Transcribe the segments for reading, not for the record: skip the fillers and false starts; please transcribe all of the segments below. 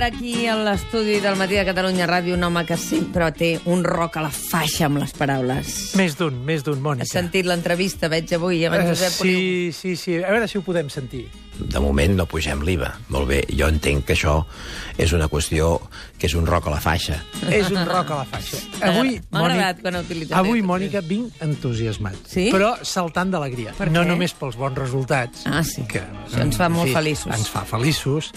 aquí a l'estudi del Matí de Catalunya Ràdio un home que sempre té un roc a la faixa amb les paraules. Més d'un, Mònica. Has sentit l'entrevista, veig avui, amb en Josep Poliu? Sí. A veure si ho podem sentir. De moment no pugem l'IVA. Molt bé, jo entenc que això és una qüestió que és un roc a la faixa. És un roc a la faixa. Avui, M'ha agradat quan ha utilitzat. Avui, Mònica, vinc entusiasmat. Sí? Però saltant d'alegria. No només pels bons resultats. Ah, sí. Que, això ens fa molt feliços. Ens fa feliços,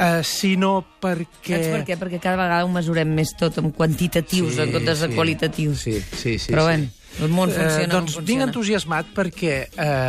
sinó perquè... Saps per què? Perquè cada vegada ho mesurem més tot amb quantitatius en comptes de qualitatius. Sí. Però bueno, el món funciona doncs com funciona. vinc entusiasmat perquè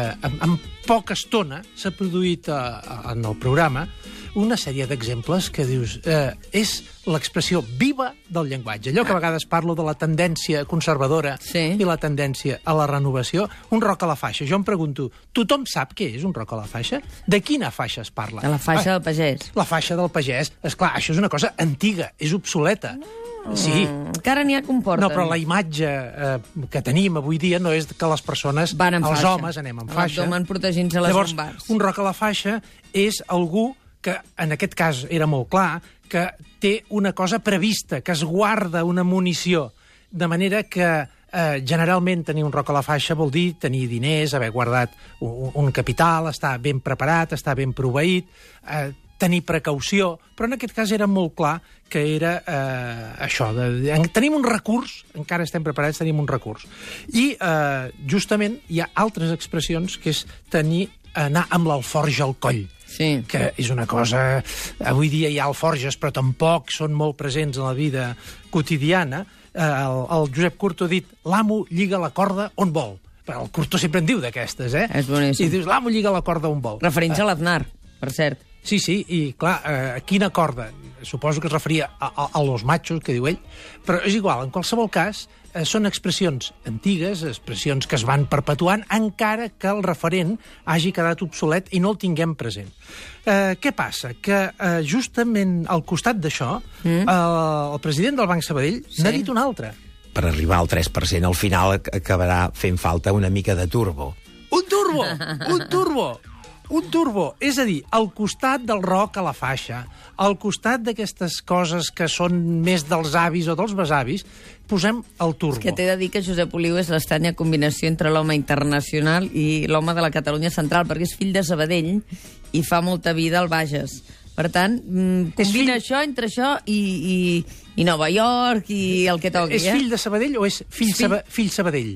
en poca estona s'ha produït en el programa una sèrie d'exemples que dius és l'expressió viva del llenguatge. Allò que a vegades parlo de la tendència conservadora i la tendència a la renovació, un roc a la faixa. Jo em pregunto, tothom sap què és un roc a la faixa? De quina faixa es parla? De la faixa del pagès. La faixa del pagès. Esclar, això és una cosa antiga, és obsoleta. Sí. Encara n'hi ha que comporten. No, però la imatge que tenim avui dia no és que les persones, els homes, anem amb faixa. L'abdomen protegint-se les lumbars. Llavors, un roc a la faixa és algú que, en aquest cas era molt clar, que té una cosa prevista, que es guarda una munició, de manera que generalment tenir un roc a la faixa vol dir tenir diners, haver guardat un capital, estar ben preparat, estar ben proveït, tenir precaució, però en aquest cas era molt clar que era això. Tenim un recurs, encara estem preparats, tenim un recurs. I justament hi ha altres expressions que és anar amb l'alforja al coll. Sí. Que és una cosa... Avui dia hi ha alforges, però tampoc són molt presents en la vida quotidiana. El Josep Curto ha dit, l'amo lliga la corda on vol. Però el Curto sempre en diu d'aquestes, És boníssim. I dius, l'amo lliga la corda on vol. Referint-se a l'Aznar, per cert. Sí, i clar, quina corda? Suposo que es referia a los machos, que diu ell, però és igual, en qualsevol cas, són expressions antigues, expressions que es van perpetuant, encara que el referent hagi quedat obsolet i no el tinguem present. Què passa? Que justament al costat d'això, el president del Banc Sabadell n'ha dit un altre. Per arribar al 3%, al final acabarà fent falta una mica de turbo. Un turbo! És a dir, al costat del roc a la faixa, al costat d'aquestes coses que són més dels avis o dels besavis, posem el turbo. És que t'he de dir que Josep Poliu és l'estranya combinació entre l'home internacional i l'home de la Catalunya central, perquè és fill de Sabadell i fa molta vida al Bages. Per tant, combina això entre això i Nova York i el que toqui. És fill de Sabadell o és fill Sabadell?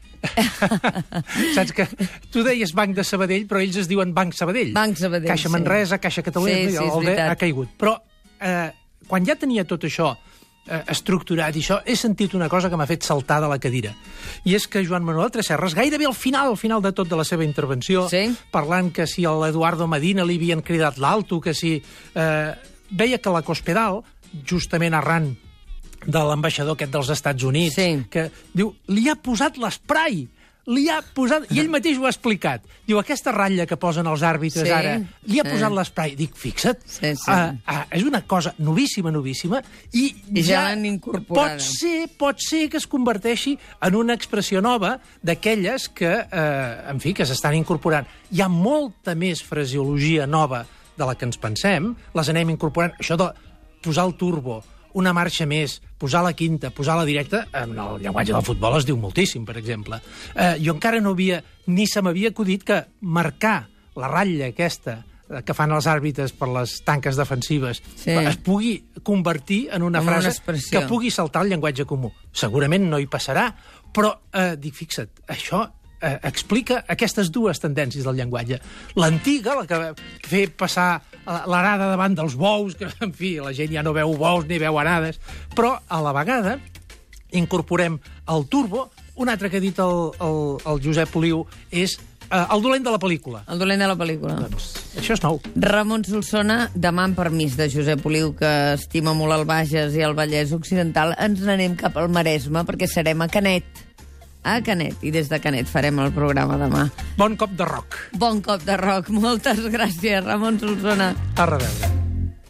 Saps que tu deies Banc de Sabadell, però ells es diuen Banc Sabadell. Banc Sabadell, Caixa Manresa, Caixa Catalunya, el D ha caigut. Però quan ja tenia tot això estructurat i això, he sentit una cosa que m'ha fet saltar de la cadira. I és que Joan Manuel Tresserras, gairebé al final de tot de la seva intervenció, parlant que si l'Eduardo Medina li havien cridat l'alto, que si... veia que la Cospedal, justament arran de l'ambaixador aquest dels Estats Units, que diu, li ha posat l'esprai, i ell mateix ho ha explicat. Diu, aquesta ratlla que posen els àrbitres ara, li ha posat l'esprai. Dic, fixa't, és una cosa novíssima, i ja l'han incorporada. Pot ser que es converteixi en una expressió nova d'aquelles que, en fi, que s'estan incorporant. Hi ha molta més fraseologia nova de la que ens pensem, les anem incorporant. Això de posar el turbo, una marxa més, posar la quinta, posar la directa, en el llenguatge del futbol es diu moltíssim, per exemple. Jo encara ni se m'havia acudit que marcar la ratlla aquesta que fan els àrbitres per les tanques defensives es pugui convertir en una frase que pugui saltar el llenguatge comú. Segurament no hi passarà, però dic, fixa't, això explica aquestes dues tendències del llenguatge. L'antiga, la que fer passar l'arada davant dels bous, que, en fi, la gent ja no veu bous ni veu arades, però a la vegada incorporem el turbo. Un altre que ha dit el Josep Poliu és el dolent de la pel·lícula. El dolent de la pel·lícula. Doncs això és nou. Ramon Solsona, demà amb permís de Josep Poliu, que estima molt el Bages i el Vallès Occidental, ens n'anem cap al Maresme, perquè serem a Canet. A Canet, i des de Canet farem el programa demà. Bon cop de roc. Bon cop de roc. Moltes gràcies, Ramon Solsona. A reveure.